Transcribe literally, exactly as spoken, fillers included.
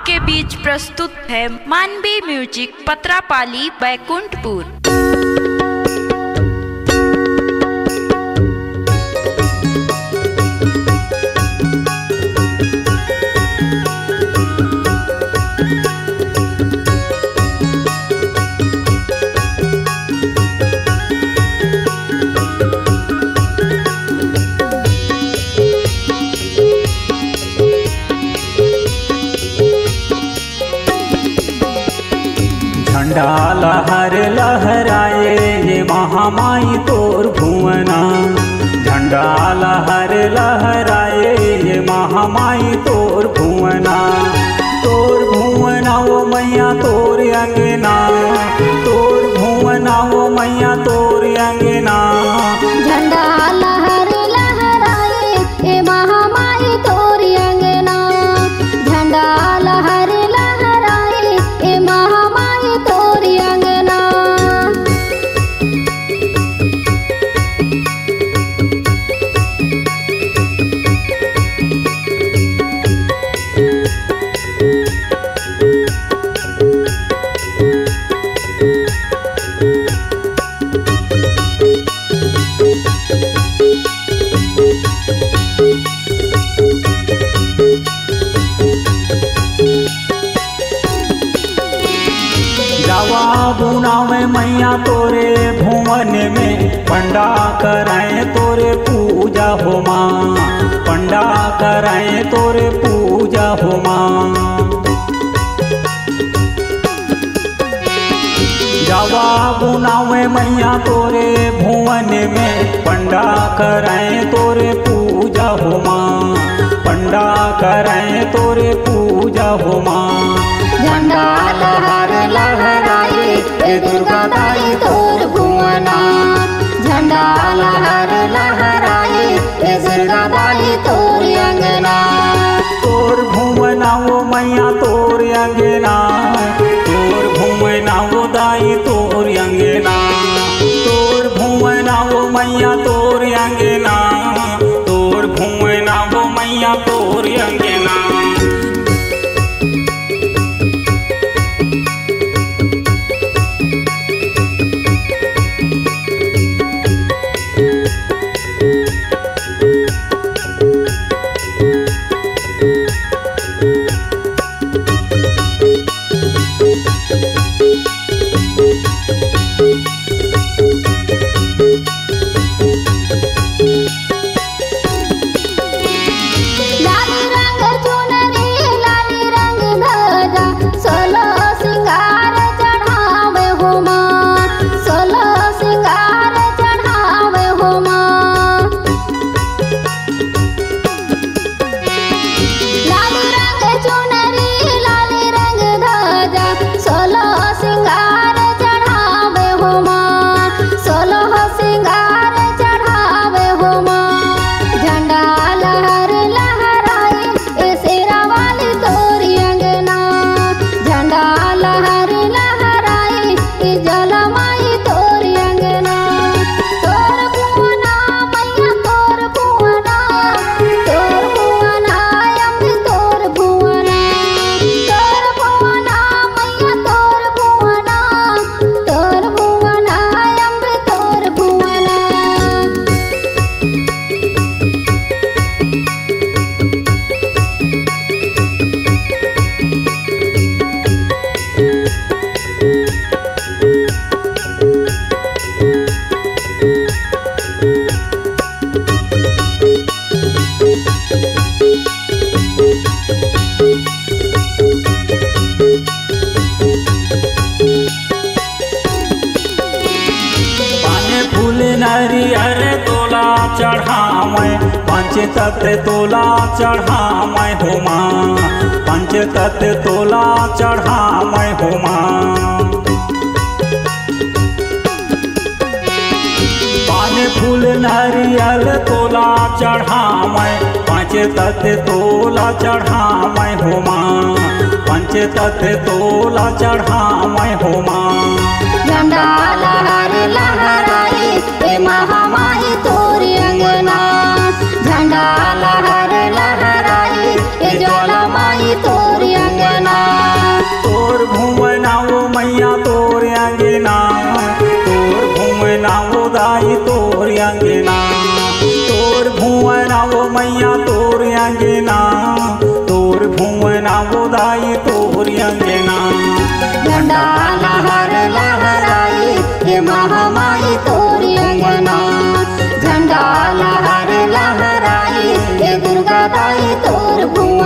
आपके बीच प्रस्तुत है मानवी म्यूजिक पत्रापाली बैकुंठपुर। झंडा लहर लहराए ये महामाई तोर भुवना, झंडा लहर लहराए ये महामाई तोर भुवना। तोर भुवना वो मैया तोर अंगना, तोर भुवना वो मैया तोर अंगना। झंडा लहर लहराए ये महामाई तोर अंगना, झंडा लहर लहराए ये महामाई तोर अंगना। बुना में मैया तोरे भुवन में पंडा कराए तोरे पूजा हो माँ, पंडा कराए तोरे पूजा हो माँ। जावा बुना में मैया तोरे भुवन में पंडा कराए तोरे पूजा हो माँ, पंडा कराए तोरे पूजा हो माँ। झंडा लहर लहराए ये दुर्गा दाई तोर भुवना, झंडा लहर लहराए ये दुर्गा दाई तोर अंगना। तोर भुवना वो मैया तोर अंगना, तोर भुवना वो दाई तोर अंगना। तोर भुवना वो मैया तोर अंगना, तोर भुवना वो मैया तोर अंगना। नरियर तोला चढ़ावे पंच तत्व तोला चढ़ावे हो माँ, पंच तत्व तोला चढ़ावे हो माँ। पान फूल नरियल तोला चढ़ावे पंच तत्व तोला चढ़ावे हो माँ, पंच तत्व तोला चढ़ावे हो माँ। झंडा लहर लहराए ये महामाई तोर अंगना, झंडा लहर लहराए ये ज्वाला माई तोर अंगना। तोर अंगना झंडा लहर लहराई हे महामाई तोर अंगना झंडा लहर लहराई हे दुर्गा दाई तोर भुवन